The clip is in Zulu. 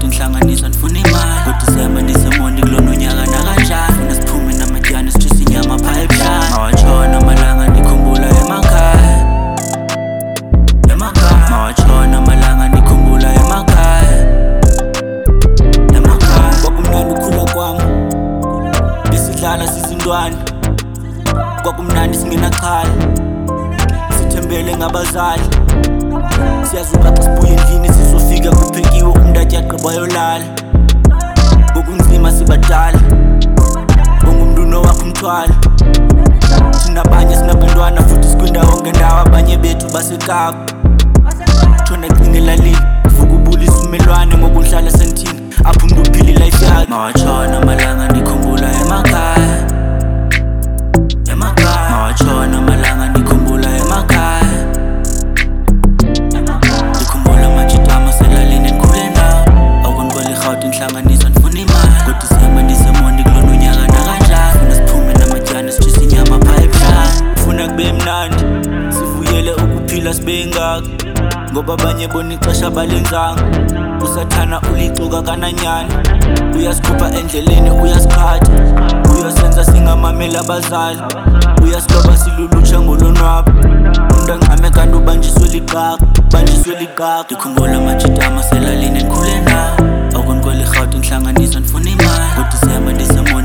inhlanganiso nifuna imali ngoDisemba ndisemondi kulona unyaka nakanjani funa siphume namatyana sitshise inyama pipeline mawatshona amalanga ndikhumbula emakhaya mawatshona amalanga ndikhumbula emakhaya kwakumnandi ukhula kwam besidlala sisintwana kwakumnandi singenaxhala sithembele ngabazali siyazuka xa sibuye endlini sizofika kuphekiwe umntatya yagqiba yolala ngokunzima sibadala ongumntu nowakho umthwalo sinabanye sinabantwana futhi sikwindawo ngendawo abanye bethu basekapa thona cinga elalini vuka ubulisa ummelwane ngokuhlala sentini apho umntu uphila ilife yakhe mawatshona amalanga ndikhumbula emakhaya mawatshona amalanga ndikhumbula emakhaya ndikhumbula amajita amaselalini endikhule nawo akonkwela irhawuti inhlanganiso ndifuna imali ngoDisemba ndisemondi kulona unyaka nakanjani funa siphume namatyana sitshise inyama pipeline funa kube mnandi sivuyele ukuphila sibe ngaka ngoba abanye bona ixesha balenzanga usathana ulicuka kananyani uyasikhupha endleleni uyasikhatha uyosenza singamameli abazali uyasiloba silulutsha ngolonwabo umntu angxame kanti ubanjiswe liqaka ndikhumbula amajita amaselalini endikhule nawo akonkwela irhawuti inhlanganiso ndifuna imali ngoDisemba ndisemondi